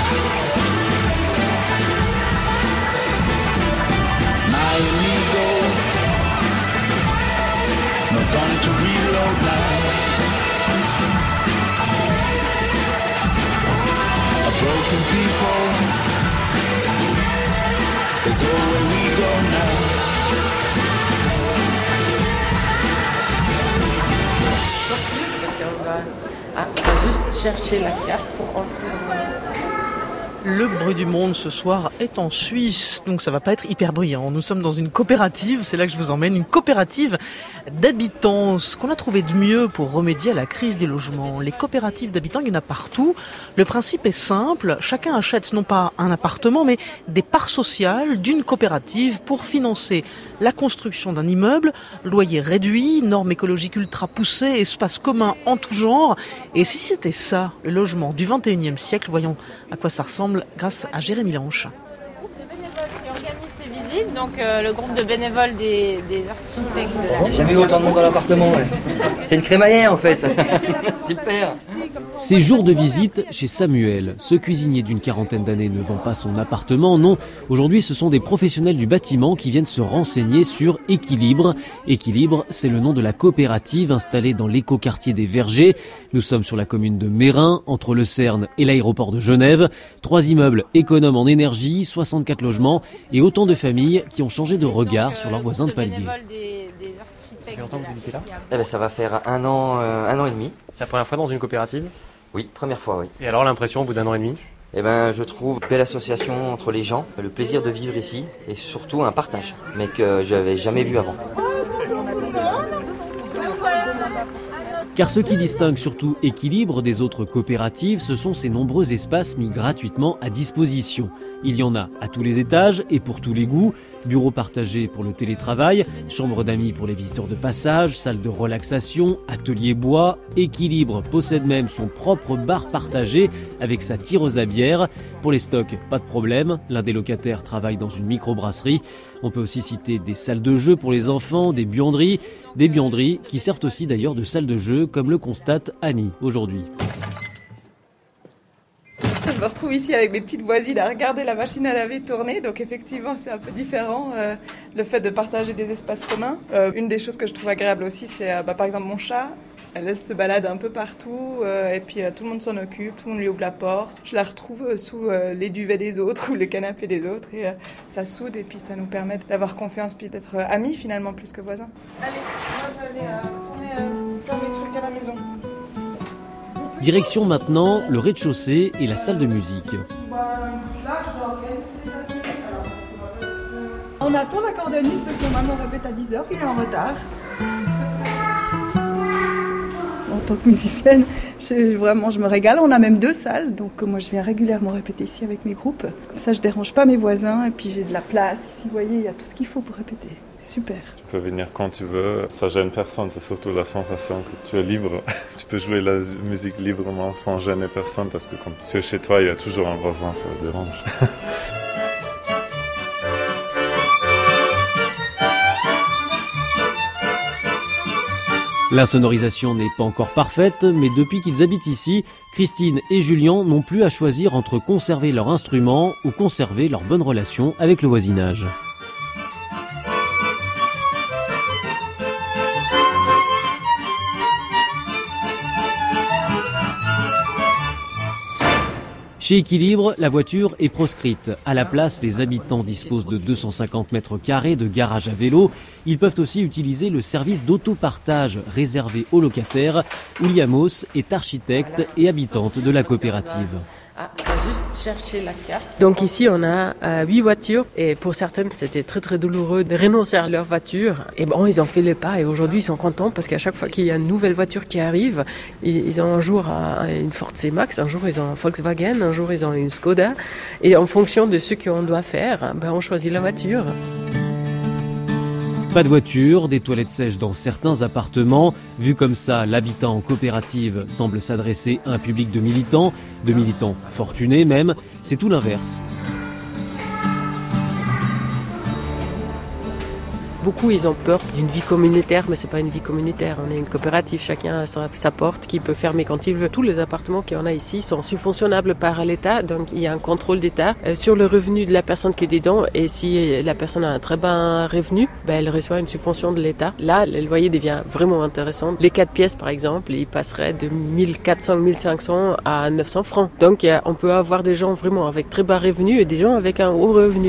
My amigo, no gun to reload now. A broken people, they go where we go now. Ah, on va juste chercher la carte pour enlever. Le bruit du monde ce soir est en Suisse, donc ça va pas être hyper bruyant. Nous sommes dans une coopérative, c'est là que je vous emmène, une coopérative d'habitants. Ce qu'on a trouvé de mieux pour remédier à la crise des logements. Les coopératives d'habitants, il y en a partout. Le principe est simple, chacun achète non pas un appartement, mais des parts sociales d'une coopérative pour financer la construction d'un immeuble, loyer réduit, normes écologiques ultra poussées, espaces communs en tout genre. Et si c'était ça, le logement du vingt et unième siècle, voyons à quoi ça ressemble grâce à Jérémy Lanche. Qui organise ces visites, donc euh, le groupe de bénévoles des, des architectes de la... J'ai jamais eu autant de monde dans l'appartement. Ouais. C'est une crémaillère en fait. Super. Ces jours de visite chez Samuel. Ce cuisinier d'une quarantaine d'années ne vend pas son appartement, non. Aujourd'hui, ce sont des professionnels du bâtiment qui viennent se renseigner sur Équilibre. Équilibre, c'est le nom de la coopérative installée dans l'écoquartier des Vergers. Nous sommes sur la commune de Mérin, entre le Cerne et l'aéroport de Genève. Trois immeubles économes en énergie, soixante-quatre logements et autant de familles qui ont changé de regard sur leurs voisins de palier. Ça fait longtemps que vous habitez là ? Eh ben, ça va faire un an, euh, un an et demi. C'est la première fois dans une coopérative ? Oui, première fois, oui. Et alors l'impression au bout d'un an et demi ? Eh ben, je trouve une belle association entre les gens, le plaisir de vivre ici et surtout un partage, mais que j'avais jamais vu avant. Car ce qui distingue surtout Équilibre des autres coopératives, ce sont ces nombreux espaces mis gratuitement à disposition. Il y en a à tous les étages et pour tous les goûts. Bureaux partagés pour le télétravail, chambres d'amis pour les visiteurs de passage, salle de relaxation, atelier bois. Équilibre possède même son propre bar partagé avec sa tireuse à bière. Pour les stocks, pas de problème. L'un des locataires travaille dans une microbrasserie. On peut aussi citer des salles de jeu pour les enfants, des buanderies. Des buanderies qui servent aussi d'ailleurs de salles de jeu, comme le constate Annie aujourd'hui. Je me retrouve ici avec mes petites voisines à regarder la machine à laver tourner, donc effectivement c'est un peu différent, euh, le fait de partager des espaces communs. Euh, une des choses que je trouve agréable aussi, c'est euh, bah, par exemple mon chat, elle, elle se balade un peu partout, euh, et puis euh, tout le monde s'en occupe, tout le monde lui ouvre la porte. Je la retrouve euh, sous euh, les duvets des autres ou les canapés des autres, et euh, ça soude, et puis ça nous permet d'avoir confiance, puis d'être euh, amis finalement plus que voisins. Allez, moi je vais aller euh, retourner euh, faire mes trucs à la maison. Direction maintenant le rez-de-chaussée et la salle de musique. On attend l'accordéoniste parce que normalement on répète à dix heures, puis il est en retard. En tant que musicienne, je, vraiment, je me régale. On a même deux salles, donc moi je viens régulièrement répéter ici avec mes groupes. Comme ça je dérange pas mes voisins et puis j'ai de la place. Ici, vous voyez, il y a tout ce qu'il faut pour répéter. Super. Tu peux venir quand tu veux, ça gêne personne, c'est surtout la sensation que tu es libre. Tu peux jouer la musique librement sans gêner personne parce que quand tu es chez toi, il y a toujours un voisin, ça dérange. L'insonorisation n'est pas encore parfaite, mais depuis qu'ils habitent ici, Christine et Julien n'ont plus à choisir entre conserver leur instrument ou conserver leur bonne relation avec le voisinage. Chez Équilibre, la voiture est proscrite. À la place, les habitants disposent de deux cent cinquante mètres carrés de garage à vélo. Ils peuvent aussi utiliser le service d'autopartage réservé aux locataires. Oulia Moss est architecte et habitante de la coopérative. Ah, on va juste chercher la carte. Donc ici, on a euh, huit voitures et pour certaines, c'était très très douloureux de renoncer à leur voiture. Et bon, ils ont fait le pas et aujourd'hui, ils sont contents parce qu'à chaque fois qu'il y a une nouvelle voiture qui arrive, ils, ils ont un jour une Ford C-Max, un jour ils ont un Volkswagen, un jour ils ont une Skoda. Et en fonction de ce qu'on doit faire, ben, on choisit la voiture. Pas de voiture, des toilettes sèches dans certains appartements. Vu comme ça, l'habitat en coopérative semble s'adresser à un public de militants, de militants fortunés même. C'est tout l'inverse. Beaucoup, ils ont peur d'une vie communautaire, mais c'est pas une vie communautaire. On est une coopérative, chacun a sa, sa porte qui peut fermer quand il veut. Tous les appartements qu'on a ici sont subventionnables par l'État, donc il y a un contrôle d'État euh, sur le revenu de la personne qui est dedans. Et si la personne a un très bon revenu, ben, elle reçoit une subvention de l'État. Là, le loyer devient vraiment intéressant. Les quatre pièces, par exemple, ils passeraient de mille quatre cents, mille cinq cents à neuf cents francs. Donc euh, on peut avoir des gens vraiment avec très bas revenu et des gens avec un haut revenu.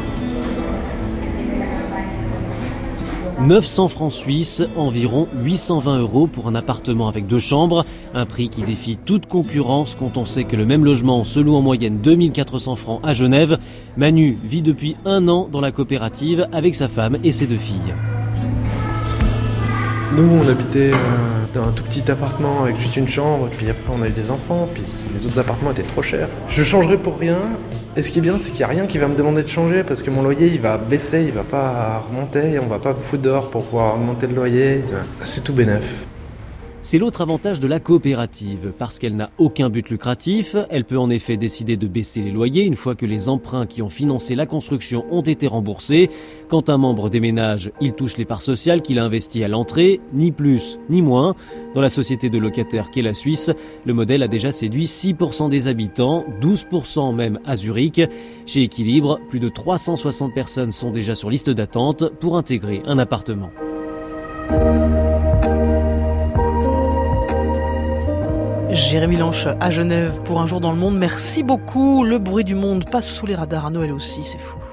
neuf cents francs suisses, environ huit cent vingt euros pour un appartement avec deux chambres. Un prix qui défie toute concurrence quand on sait que le même logement se loue en moyenne deux mille quatre cents francs à Genève. Manu vit depuis un an dans la coopérative avec sa femme et ses deux filles. Nous, on habitait euh, dans un tout petit appartement avec juste une chambre, puis après on a eu des enfants, puis les autres appartements étaient trop chers. Je changerais pour rien, et ce qui est bien, c'est qu'il n'y a rien qui va me demander de changer, parce que mon loyer, il va baisser, il va pas remonter, et on va pas me foutre dehors pour pouvoir augmenter le loyer. C'est tout bénef. C'est l'autre avantage de la coopérative. Parce qu'elle n'a aucun but lucratif, elle peut en effet décider de baisser les loyers une fois que les emprunts qui ont financé la construction ont été remboursés. Quand un membre déménage, il touche les parts sociales qu'il a investies à l'entrée, ni plus ni moins. Dans la société de locataires qu'est la Suisse, le modèle a déjà séduit six pour cent des habitants, douze pour cent même à Zurich. Chez Équilibre, plus de trois cent soixante personnes sont déjà sur liste d'attente pour intégrer un appartement. Jérémy Lanche à Genève pour Un jour dans le monde. Merci beaucoup. Le bruit du monde passe sous les radars à Noël aussi, c'est fou.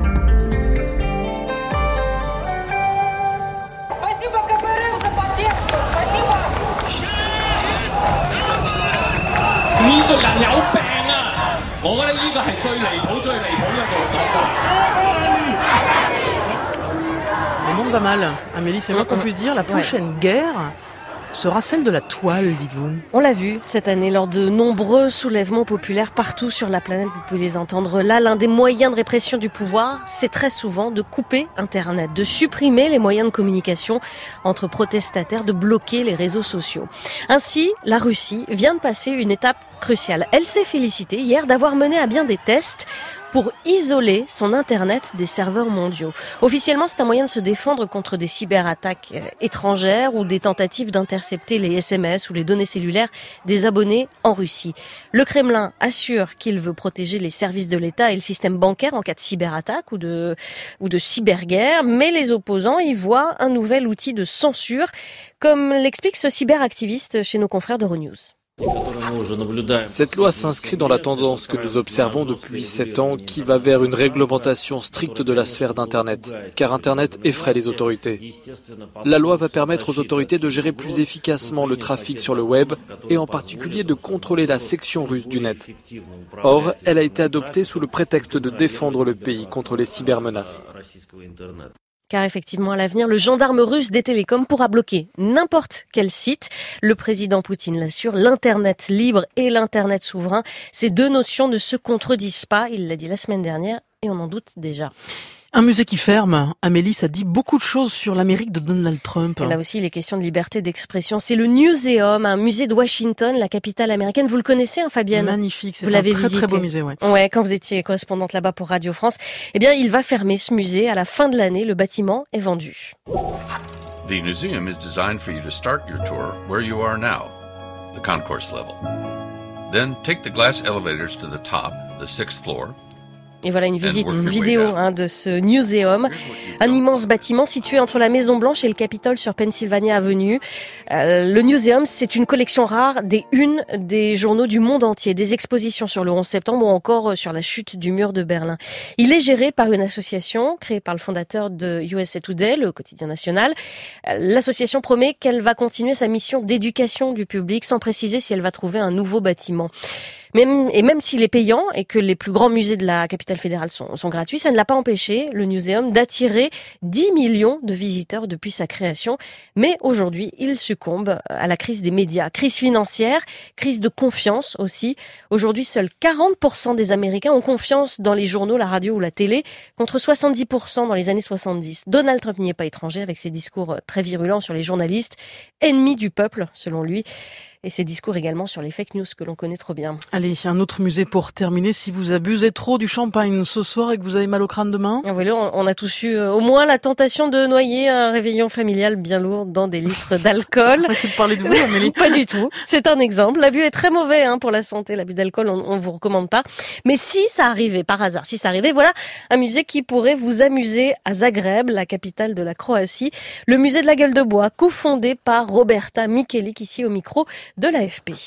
Le monde va mal. Amélie, c'est le moins qu'on puisse dire. La prochaine ouais. guerre sera celle de la toile, dites-vous. On l'a vu cette année lors de nombreux soulèvements populaires partout sur la planète. Vous pouvez les entendre là. L'un des moyens de répression du pouvoir, c'est très souvent de couper Internet, de supprimer les moyens de communication entre protestataires, de bloquer les réseaux sociaux. Ainsi, la Russie vient de passer une étape cruciale. Elle s'est félicitée hier d'avoir mené à bien des tests pour isoler son Internet des serveurs mondiaux. Officiellement, c'est un moyen de se défendre contre des cyberattaques étrangères ou des tentatives d'interférer intercepter les S M S ou les données cellulaires des abonnés en Russie. Le Kremlin assure qu'il veut protéger les services de l'État et le système bancaire en cas de cyberattaque ou de, ou de cyberguerre, mais les opposants y voient un nouvel outil de censure, comme l'explique ce cyberactiviste chez nos confrères d'Euronews. Cette loi s'inscrit dans la tendance que nous observons depuis sept ans qui va vers une réglementation stricte de la sphère d'Internet, car Internet effraie les autorités. La loi va permettre aux autorités de gérer plus efficacement le trafic sur le web et en particulier de contrôler la section russe du net. Or, elle a été adoptée sous le prétexte de défendre le pays contre les cybermenaces. Car effectivement, à l'avenir, le gendarme russe des télécoms pourra bloquer n'importe quel site. Le président Poutine l'assure, l'Internet libre et l'Internet souverain, ces deux notions ne se contredisent pas. Il l'a dit la semaine dernière et on en doute déjà. Un musée qui ferme. Amélie, ça dit beaucoup de choses sur l'Amérique de Donald Trump. Et là aussi, les questions de liberté d'expression. C'est le Newseum, un musée de Washington, la capitale américaine. Vous le connaissez, hein, Fabienne? Magnifique, c'est vous un l'avez très visité. très beau musée. Ouais. ouais, quand vous étiez correspondante là-bas pour Radio France. Eh bien, il va fermer ce musée à la fin de l'année. Le bâtiment est vendu. The museum is designed for you to start your tour where you are now, the concourse level. Then take the glass elevators to the top, the sixth floor. Et voilà une visite vidéo hein, de ce Newseum, un immense bâtiment situé entre la Maison Blanche et le Capitole sur Pennsylvania Avenue. Euh, le Newseum, c'est une collection rare des unes des journaux du monde entier, des expositions sur le onze septembre ou encore sur la chute du mur de Berlin. Il est géré par une association créée par le fondateur de U S A Today, le quotidien national. L'association promet qu'elle va continuer sa mission d'éducation du public sans préciser si elle va trouver un nouveau bâtiment. Même, et même s'il est payant et que les plus grands musées de la capitale fédérale sont, sont gratuits, ça ne l'a pas empêché, le Newseum, d'attirer dix millions de visiteurs depuis sa création. Mais aujourd'hui, il succombe à la crise des médias, crise financière, crise de confiance aussi. Aujourd'hui, seuls quarante pour cent des Américains ont confiance dans les journaux, la radio ou la télé, contre soixante-dix pour cent dans les années soixante-dix. Donald Trump n'y est pas étranger avec ses discours très virulents sur les journalistes, ennemis du peuple, selon lui. Et ses discours également sur les fake news que l'on connaît trop bien. Allez, un autre musée pour terminer. Si vous abusez trop du champagne ce soir et que vous avez mal au crâne demain. Ah, voilà, on a tous eu euh, au moins la tentation de noyer un réveillon familial bien lourd dans des litres d'alcool. Arrêtez de parler de vous, Amélie. Pas du tout. C'est un exemple. L'abus est très mauvais hein, pour la santé. L'abus d'alcool, on, on vous recommande pas. Mais si ça arrivait, par hasard, si ça arrivait, voilà un musée qui pourrait vous amuser à Zagreb, la capitale de la Croatie. Le musée de la gueule de bois, cofondé par Roberta Mikelic, ici au micro de l'A F P.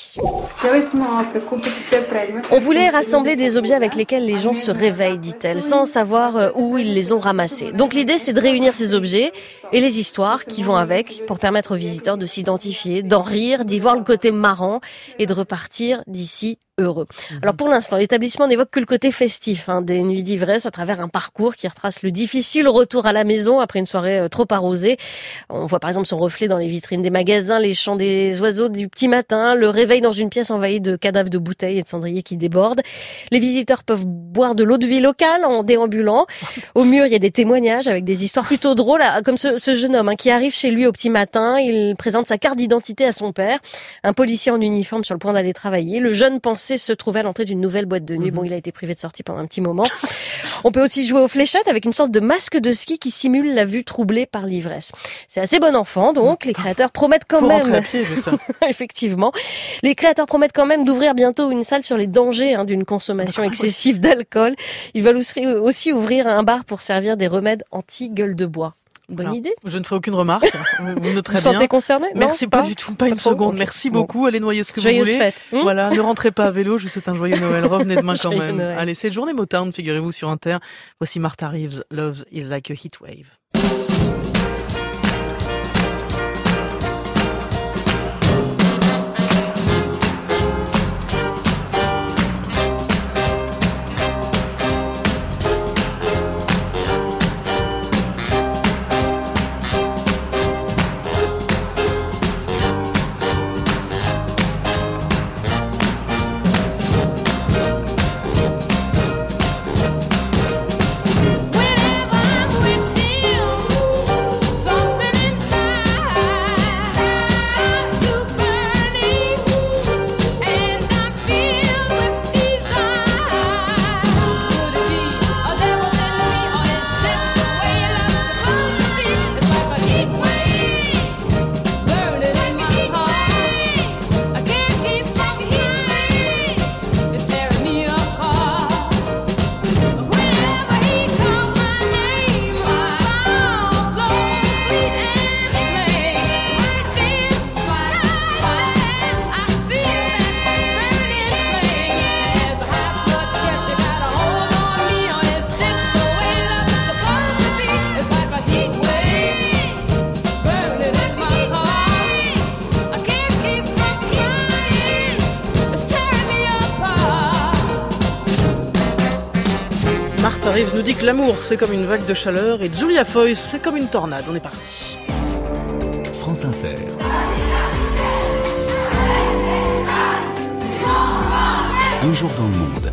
On voulait rassembler des objets avec lesquels les gens se réveillent, dit-elle, sans savoir où ils les ont ramassés. Donc l'idée, c'est de réunir ces objets et les histoires qui vont avec pour permettre aux visiteurs de s'identifier, d'en rire, d'y voir le côté marrant et de repartir d'ici heureux. Alors pour l'instant, l'établissement n'évoque que le côté festif hein, des nuits d'ivresse à travers un parcours qui retrace le difficile retour à la maison après une soirée euh, trop arrosée. On voit par exemple son reflet dans les vitrines des magasins, les chants des oiseaux du petit matin, le réveil dans une pièce envahie de cadavres de bouteilles et de cendriers qui débordent. Les visiteurs peuvent boire de l'eau de vie locale en déambulant. Au mur, il y a des témoignages avec des histoires plutôt drôles, comme ce, ce jeune homme hein, qui arrive chez lui au petit matin. Il présente sa carte d'identité à son père, un policier en uniforme sur le point d'aller travailler. Le jeune pense se trouver à l'entrée d'une nouvelle boîte de nuit. Bon, il a été privé de sortie pendant un petit moment. On peut aussi jouer aux fléchettes avec une sorte de masque de ski qui simule la vue troublée par l'ivresse. C'est assez bon enfant, donc. Les créateurs promettent quand Faut même... rentrer à pied, juste. Effectivement. Les créateurs promettent quand même d'ouvrir bientôt une salle sur les dangers hein, d'une consommation excessive d'alcool. Ils veulent aussi ouvrir un bar pour servir des remèdes anti-gueule de bois. Bonne Alors, idée. Je ne ferai aucune remarque. Vous noterez vous bien. Vous sentez concerné? Merci, non, pas, pas du tout, pas, pas une trop, seconde. okay. Merci bon. beaucoup. Allez noyer ce que Joyeuse vous voulez. fête. Hum voilà, ne rentrez pas à vélo. Je vous souhaite un joyeux Noël. Revenez demain quand Joyeux même. Noël. Allez, c'est le journée Motown, figurez-vous, sur Inter. Voici Martha Reeves. Love is like a heat wave. Whenever I'm with you Martha Reeves nous dit que l'amour, c'est comme une vague de chaleur et Julia Foy, c'est comme une tornade. On est parti. France Inter. Un jour dans le monde.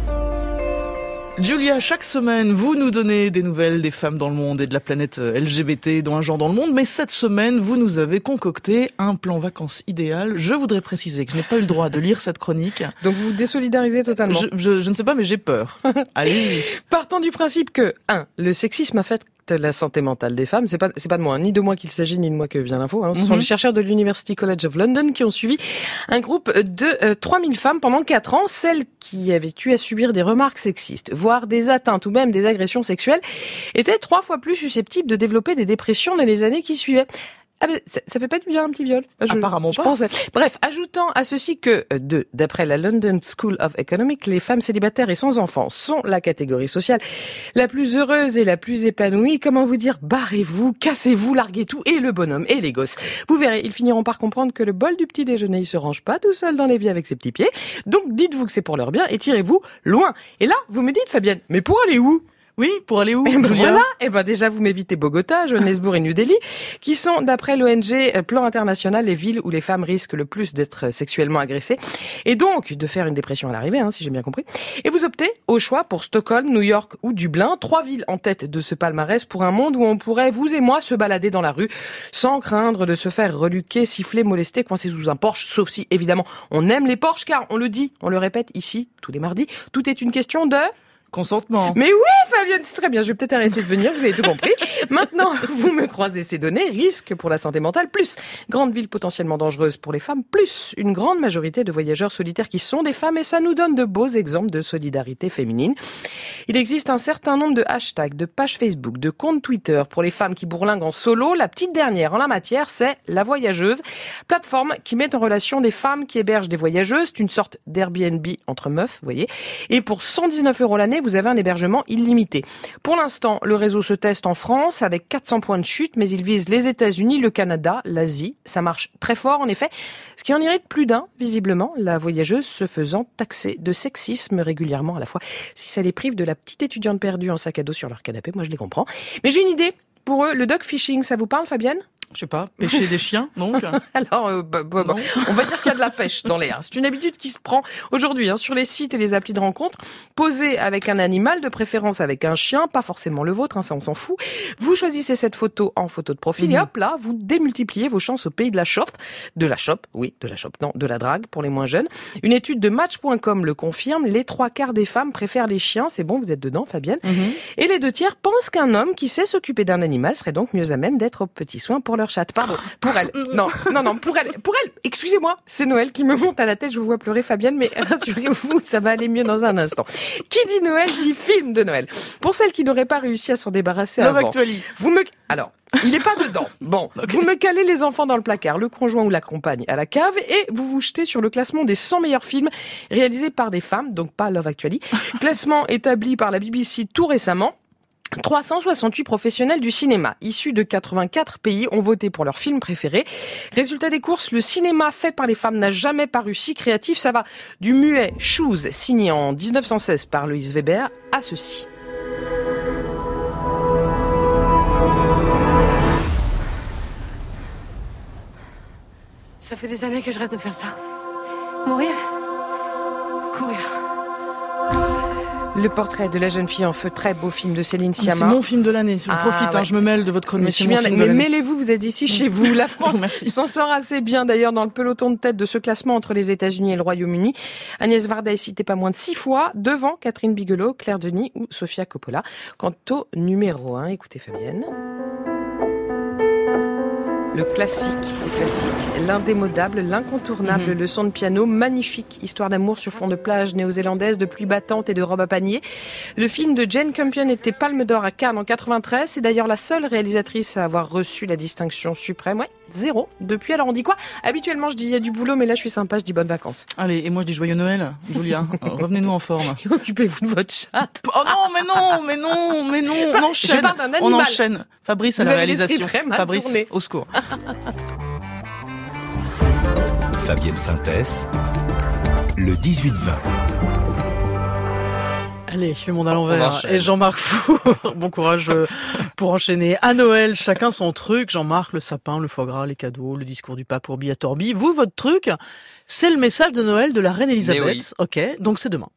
Julia, chaque semaine, vous nous donnez des nouvelles des femmes dans le monde et de la planète L G B T, dont un genre dans le monde. Mais cette semaine, vous nous avez concocté un plan vacances idéal. Je voudrais préciser que je n'ai pas eu le droit de lire cette chronique. Donc vous désolidarisez totalement. Je, je, je ne sais pas, mais j'ai peur. Allez-y. Partons du principe que, un, le sexisme affecte la santé mentale des femmes. C'est pas, c'est pas de moi, hein, ni de moi qu'il s'agit, ni de moi que vient l'info. Hein. Ce mm-hmm. sont les chercheurs de l'University College of London qui ont suivi un groupe de euh, trois mille femmes pendant quatre ans, celles qui avaient eu à subir des remarques sexistes, voire des atteintes ou même des agressions sexuelles, étaient trois fois plus susceptibles de développer des dépressions dans les années qui suivaient. Ah ben, ça, ça fait pas du bien un petit viol. Je, Apparemment je pas. Pense. Bref, ajoutant à ceci que, de, d'après la London School of Economics, les femmes célibataires et sans enfants sont la catégorie sociale la plus heureuse et la plus épanouie. Comment vous dire, barrez-vous, cassez-vous, larguez tout, et le bonhomme et les gosses. Vous verrez, ils finiront par comprendre que le bol du petit déjeuner, il se range pas tout seul dans l'évier avec ses petits pieds. Donc dites-vous que c'est pour leur bien et tirez-vous loin. Et là, vous me dites, Fabienne, mais pour aller où ? Oui, pour aller où, et ben Julia ? Voilà, et ben déjà vous m'évitez Bogota, Johannesburg et New Delhi, qui sont d'après l'O N G Plan International les villes où les femmes risquent le plus d'être sexuellement agressées et donc de faire une dépression à l'arrivée, hein, si j'ai bien compris. Et vous optez au choix pour Stockholm, New York ou Dublin, trois villes en tête de ce palmarès pour un monde où on pourrait, vous et moi, se balader dans la rue sans craindre de se faire reluquer, siffler, molester, coincer sous un Porsche, sauf si évidemment on aime les Porsches, car on le dit, on le répète ici tous les mardis, tout est une question de consentement. Mais oui, Fabienne, c'est très bien. Je vais peut-être arrêter de venir, vous avez tout compris. Maintenant, vous me croisez ces données. Risque pour la santé mentale, plus grande ville potentiellement dangereuse pour les femmes, plus une grande majorité de voyageurs solitaires qui sont des femmes, et ça nous donne de beaux exemples de solidarité féminine. Il existe un certain nombre de hashtags, de pages Facebook, de comptes Twitter pour les femmes qui bourlinguent en solo. La petite dernière en la matière, c'est La Voyageuse, plateforme qui met en relation des femmes qui hébergent des voyageuses. C'est une sorte d'Airbnb entre meufs, vous voyez. Et pour cent dix-neuf euros l'année, vous avez un hébergement illimité. Pour l'instant, le réseau se teste en France avec quatre cents points de chute, mais il vise les États-Unis, le Canada, l'Asie. Ça marche très fort, en effet. Ce qui en irrite plus d'un, visiblement, La Voyageuse se faisant taxer de sexisme régulièrement à la fois. Si ça les prive de la petite étudiante perdue en sac à dos sur leur canapé, moi je les comprends. Mais j'ai une idée. Pour eux, le dog fishing, ça vous parle, Fabienne ? Je sais pas, pêcher des chiens, donc. Alors, euh, bah, bah, bah, on va dire qu'il y a de la pêche dans l'air. C'est une habitude qui se prend aujourd'hui hein, sur les sites et les applis de rencontres. Poser avec un animal, de préférence avec un chien, pas forcément le vôtre, hein, ça on s'en fout. Vous choisissez cette photo en photo de profil mmh. et hop là, vous démultipliez vos chances au pays de la chope. De la chope, oui, de la chope, non, de la drague pour les moins jeunes. Une étude de match point com le confirme, les trois quarts des femmes préfèrent les chiens, c'est bon, vous êtes dedans, Fabienne. Mmh. Et les deux tiers pensent qu'un homme qui sait s'occuper d'un animal serait donc mieux à même d'être aux petits soins pour leur chatte. Pardon. Pour elle. Non, non, non, pour elle. Pour elle. Excusez-moi. C'est Noël qui me monte à la tête. Je vous vois pleurer, Fabienne, mais rassurez-vous, ça va aller mieux dans un instant. Qui dit Noël dit film de Noël. Pour celles qui n'auraient pas réussi à s'en débarrasser Love avant. Actually. Vous me, alors. Il est pas dedans. Bon, okay. Vous me calez les enfants dans le placard, le conjoint ou la compagne à la cave, et vous vous jetez sur le classement des cent meilleurs films réalisés par des femmes, donc pas Love Actually. Classement établi par la B B C tout récemment. trois cent soixante-huit professionnels du cinéma, issus de quatre-vingt-quatre pays, ont voté pour leur film préféré. Résultat des courses, le cinéma fait par les femmes n'a jamais paru si créatif. Ça va du muet Shoes, signé en dix-neuf cent seize par Louise Weber, à ceci. Ça fait des années que je rêve de faire ça. Mourir. Courir. Le portrait de la jeune fille en feu, très beau film de Céline Sciamma. C'est mon film de l'année, je ah, profite, ouais. hein, je me mêle de votre chronique. C'est mon film mais mêlez-vous, vous êtes ici chez vous. La France s'en sort assez bien d'ailleurs dans le peloton de tête de ce classement entre les États-Unis et le Royaume-Uni. Agnès Varda est citée pas moins de six fois, devant Catherine Bigelow, Claire Denis ou Sofia Coppola. Quant au numéro un, écoutez Fabienne. Le classique des classiques, l'indémodable, l'incontournable, mmh. le son de piano, magnifique histoire d'amour sur fond de plage néo-zélandaise, de pluie battante et de robe à panier. Le film de Jane Campion était Palme d'Or à Cannes en quatre-vingt-treize. C'est d'ailleurs la seule réalisatrice à avoir reçu la distinction suprême. Ouais, zéro. Depuis, alors on dit quoi ? Habituellement, je dis il y a du boulot, mais là je suis sympa, je dis bonnes vacances. Allez, et moi je dis joyeux Noël, Julia. Revenez-nous en forme. Et occupez-vous de votre chatte. Oh non, mais non, mais non, mais non, on enchaîne. Je parle d'un animal. On enchaîne. Fabrice à Vous la avez réalisation. Très mal Fabrice, tourné. au secours. Fabienne Synthèse, le dix-huit vingt. Allez, le monde à l'envers. Et Jean-Marc Fou, bon courage pour enchaîner. À Noël, chacun son truc. Jean-Marc, le sapin, le foie gras, les cadeaux, le discours du pape Urbi à Torbi. Vous, votre truc, c'est le message de Noël de la reine Elisabeth. Oui. Ok, donc c'est demain.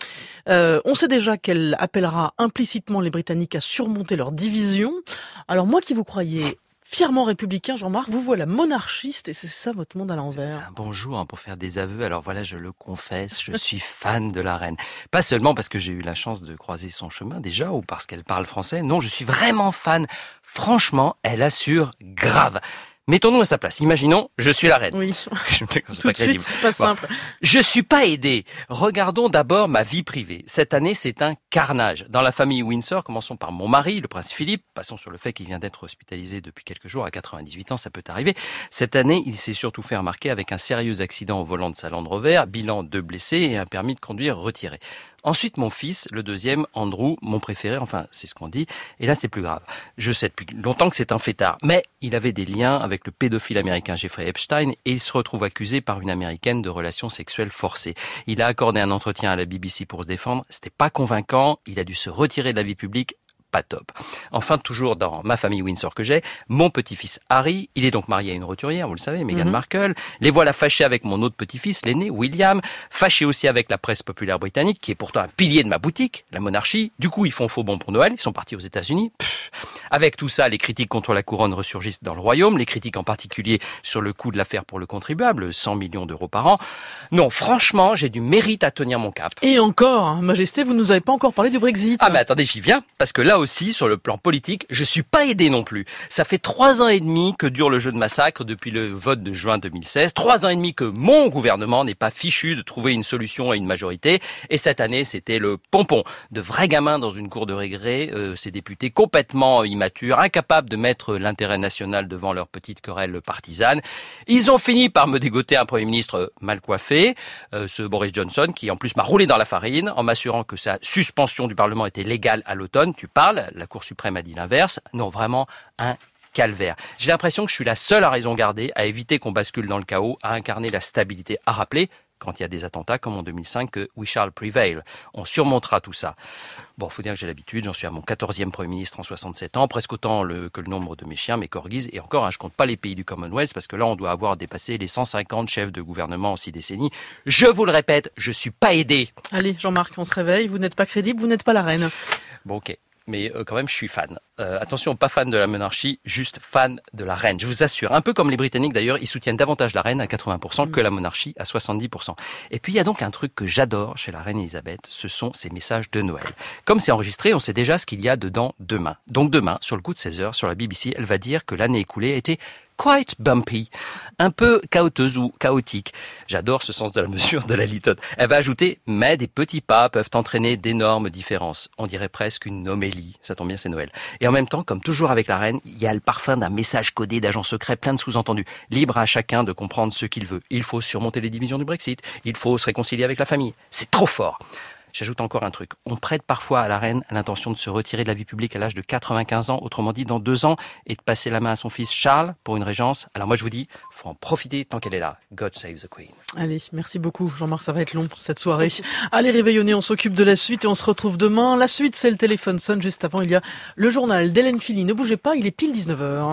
Euh, on sait déjà qu'elle appellera implicitement les Britanniques à surmonter leur division. Alors moi qui vous croyais fièrement républicain, Jean-Marc, vous voilà monarchiste et c'est ça votre monde à l'envers. C'est un bon jour hein, pour faire des aveux. Alors voilà, je le confesse, je suis fan de la reine. Pas seulement parce que j'ai eu la chance de croiser son chemin déjà ou parce qu'elle parle français. Non, je suis vraiment fan. Franchement, elle assure grave. Mettons-nous à sa place. Imaginons, je suis la reine. Oui. Tout de suite, c'est pas simple. Bon. Je suis pas aidé. Regardons d'abord ma vie privée. Cette année, c'est un carnage. Dans la famille Windsor, commençons par mon mari, le prince Philippe. Passons sur le fait qu'il vient d'être hospitalisé depuis quelques jours à quatre-vingt-dix-huit ans, ça peut arriver. Cette année, il s'est surtout fait remarquer avec un sérieux accident au volant de sa Land Rover, bilan deux blessés et un permis de conduire retiré. Ensuite, mon fils, le deuxième, Andrew, mon préféré, enfin, c'est ce qu'on dit. Et là, c'est plus grave. Je sais depuis longtemps que c'est un fêtard. Mais il avait des liens avec le pédophile américain Jeffrey Epstein et il se retrouve accusé par une américaine de relations sexuelles forcées. Il a accordé un entretien à la B B C pour se défendre. C'était pas convaincant. Il a dû se retirer de la vie publique. Pas top. Enfin, toujours dans ma famille Windsor que j'ai, mon petit-fils Harry, il est donc marié à une roturière, vous le savez, Meghan mm-hmm. Markle. Les voilà fâchés avec mon autre petit-fils, l'aîné, William, fâchés aussi avec la presse populaire britannique, qui est pourtant un pilier de ma boutique, la monarchie. Du coup, ils font faux bon pour Noël, ils sont partis aux États-Unis. Pff. Avec tout ça, les critiques contre la couronne ressurgissent dans le royaume, les critiques en particulier sur le coût de l'affaire pour le contribuable, cent millions d'euros par an. Non, franchement, j'ai du mérite à tenir mon cap. Et encore, hein, Majesté, vous nous avez pas encore parlé du Brexit. Ah mais attendez, j'y viens, parce que là aussi, sur le plan politique, je suis pas aidé non plus. Ça fait trois ans et demi que dure le jeu de massacre depuis le vote de juin deux mille seize. Trois ans et demi que mon gouvernement n'est pas fichu de trouver une solution à une majorité. Et cette année, c'était le pompon. De vrais gamins dans une cour de régré, euh, ces députés complètement immatures, incapables de mettre l'intérêt national devant leur petite querelle partisane. Ils ont fini par me dégoter un Premier ministre mal coiffé, euh, ce Boris Johnson, qui en plus m'a roulé dans la farine en m'assurant que sa suspension du Parlement était légale à l'automne. Tu parles, la Cour suprême a dit l'inverse. Non, vraiment un calvaire. J'ai l'impression que je suis la seule à raison garder, à éviter qu'on bascule dans le chaos, à incarner la stabilité, à rappeler, quand il y a des attentats comme en deux mille cinq, que we shall prevail. On surmontera tout ça. Bon, faut dire que j'ai l'habitude, j'en suis à mon quatorzième Premier ministre en soixante-sept ans, presque autant le, que le nombre de mes chiens, mes corgis, et encore, hein, je compte pas les pays du Commonwealth, parce que là, on doit avoir dépassé les cent cinquante chefs de gouvernement en six décennies. Je vous le répète, je suis pas aidé. Allez, Jean-Marc, on se réveille, vous n'êtes pas crédible, vous n'êtes pas la reine. Bon, ok. Mais euh, quand même, je suis fan. Euh, attention, pas fan de la monarchie, juste fan de la reine. Je vous assure, un peu comme les Britanniques d'ailleurs, ils soutiennent davantage la reine à quatre-vingts pour cent que la monarchie à soixante-dix pour cent. Et puis il y a donc un truc que j'adore chez la reine Elisabeth, ce sont ses messages de Noël. Comme c'est enregistré, on sait déjà ce qu'il y a dedans demain. Donc demain, sur le coup de seize heures, sur la B B C, elle va dire que l'année écoulée a été quite bumpy, un peu chaoteuse ou chaotique. J'adore ce sens de la mesure de la litote. Elle va ajouter « mais des petits pas peuvent entraîner d'énormes différences ». On dirait presque une homélie, ça tombe bien, c'est Noël. Et en même temps, comme toujours avec la reine, il y a le parfum d'un message codé d'agent secret, plein de sous-entendus. Libre à chacun de comprendre ce qu'il veut. Il faut surmonter les divisions du Brexit, il faut se réconcilier avec la famille. C'est trop fort. J'ajoute encore un truc. On prête parfois à la reine l'intention de se retirer de la vie publique à l'âge de quatre-vingt-quinze ans, autrement dit dans deux ans, et de passer la main à son fils Charles pour une régence. Alors moi je vous dis, faut en profiter tant qu'elle est là. God save the Queen. Allez, merci beaucoup Jean-Marc, ça va être long cette soirée. Allez, réveillonnez, on s'occupe de la suite et on se retrouve demain. La suite, c'est le téléphone sonne. Juste avant, il y a le journal d'Hélène Philly. Ne bougez pas, il est pile dix-neuf heures.